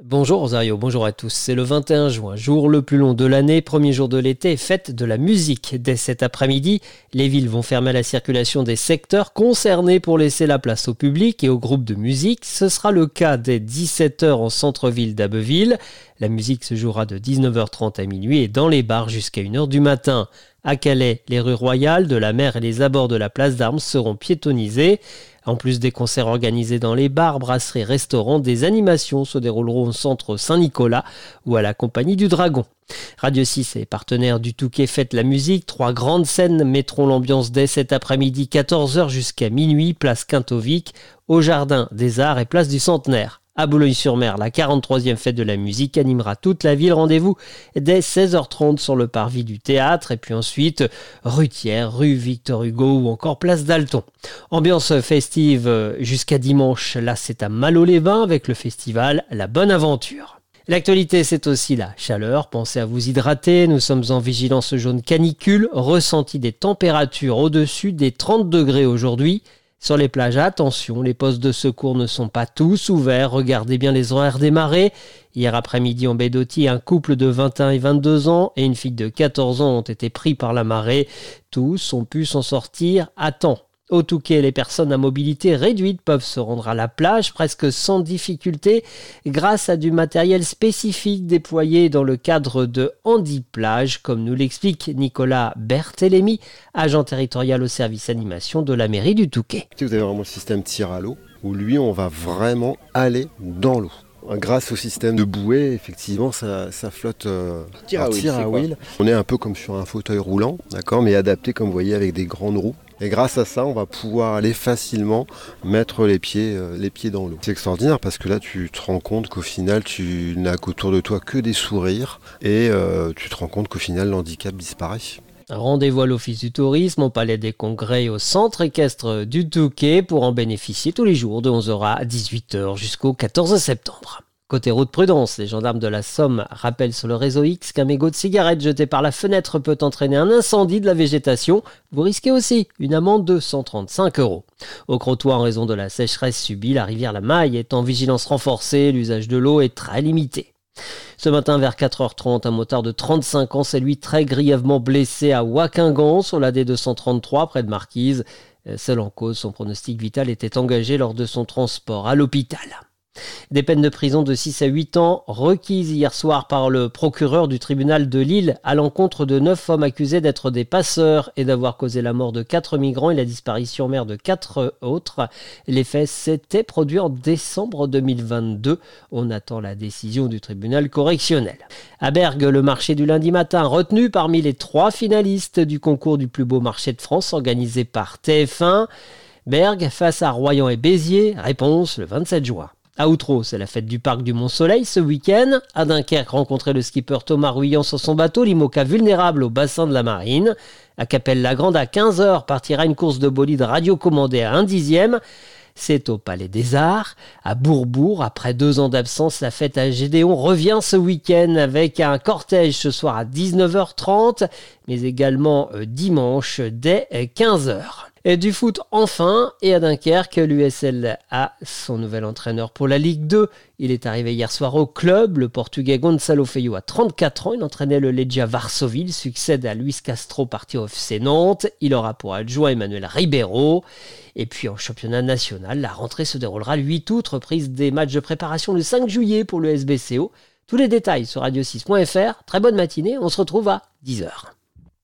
Bonjour Rosario, bonjour à tous. C'est le 21 juin, jour le plus long de l'année, premier jour de l'été, fête de la musique. Dès cet après-midi, les villes vont fermer la circulation des secteurs concernés pour laisser la place au public et aux groupes de musique. Ce sera le cas dès 17h en centre-ville d'Abbeville. La musique se jouera de 19h30 à minuit et dans les bars jusqu'à 1h du matin. À Calais, les rues royales, de la mer et les abords de la place d'Armes seront piétonnisés. En plus des concerts organisés dans les bars, brasseries, restaurants, des animations se dérouleront au centre Saint-Nicolas ou à la Compagnie du Dragon. Radio 6 est partenaire du Touquet Fête la musique. 3 grandes scènes mettront l'ambiance dès cet après-midi, 14h jusqu'à minuit, place Quintovic, au Jardin des Arts et place du Centenaire. À Boulogne-sur-Mer, la 43e fête de la musique animera toute la ville. Rendez-vous dès 16h30 sur le parvis du théâtre et puis ensuite rue Thiers, rue Victor Hugo ou encore place Dalton. Ambiance festive jusqu'à dimanche, là c'est à Malo-les-Bains avec le festival La Bonne Aventure. L'actualité, c'est aussi la chaleur. Pensez à vous hydrater. Nous sommes en vigilance jaune canicule. Ressenti des températures au-dessus des 30 degrés aujourd'hui. Sur les plages, attention, les postes de secours ne sont pas tous ouverts. Regardez bien les horaires des marées. Hier après-midi en baie d'Authie, un couple de 21 et 22 ans et une fille de 14 ans ont été pris par la marée. Tous ont pu s'en sortir à temps. Au Touquet, les personnes à mobilité réduite peuvent se rendre à la plage presque sans difficulté grâce à du matériel spécifique déployé dans le cadre de Handiplage, comme nous l'explique Nicolas Berthélémy, agent territorial au service animation de la mairie du Touquet. Vous avez vraiment le système tir à l'eau, où lui, on va vraiment aller dans l'eau. Grâce au système de bouée, effectivement, ça flotte tir à wheel. On est un peu comme sur un fauteuil roulant, d'accord, mais adapté, comme vous voyez, avec des grandes roues. Et grâce à ça, on va pouvoir aller facilement mettre les pieds dans l'eau. C'est extraordinaire parce que là, tu te rends compte qu'au final, tu n'as qu'autour de toi que des sourires et tu te rends compte qu'au final, l'handicap disparaît. Rendez-vous à l'Office du tourisme, au Palais des Congrès et au Centre équestre du Touquet pour en bénéficier tous les jours de 11h à 18h jusqu'au 14 septembre. Côté route prudence, les gendarmes de la Somme rappellent sur le réseau X qu'un mégot de cigarette jeté par la fenêtre peut entraîner un incendie de la végétation. Vous risquez aussi une amende de 135 €. Au Crotoy, en raison de la sécheresse subie, la rivière La Maille est en vigilance renforcée. L'usage de l'eau est très limité. Ce matin, vers 4h30, un motard de 35 ans s'est lui très grièvement blessé à Wakingan, sur la D233, près de Marquise. Seul en cause, son pronostic vital était engagé lors de son transport à l'hôpital. Des peines de prison de 6 à 8 ans requises hier soir par le procureur du tribunal de Lille à l'encontre de 9 hommes accusés d'être des passeurs et d'avoir causé la mort de 4 migrants et la disparition en mer de 4 autres. Les faits s'étaient produits en décembre 2022. On attend la décision du tribunal correctionnel. À Bergues, le marché du lundi matin retenu parmi les 3 finalistes du concours du plus beau marché de France organisé par TF1. Bergues face à Royan et Béziers, réponse le 27 juin. À Outreau, c'est la fête du parc du Mont-Soleil ce week-end. À Dunkerque, rencontrer le skipper Thomas Ruyant sur son bateau, l'IMOCA vulnérable au bassin de la Marine. À Capelle-la-Grande, à 15h, partira une course de bolide radiocommandée à 1/10. C'est au Palais des Arts. À Bourbourg, après 2 ans d'absence, la fête à Gédéon revient ce week-end avec un cortège ce soir à 19h30, mais également dimanche dès 15h. Et du foot enfin, et à Dunkerque, l'USL a son nouvel entraîneur pour la Ligue 2. Il est arrivé hier soir au club, le Portugais Gonçalo Feio a 34 ans. Il entraînait le Legia Varsovie, il succède à Luis Castro parti au FC Nantes. Il aura pour adjoint Emmanuel Ribeiro. Et puis en championnat national, la rentrée se déroulera le 8 août, reprise des matchs de préparation le 5 juillet pour le SBCO. Tous les détails sur radio6.fr. Très bonne matinée, on se retrouve à 10h.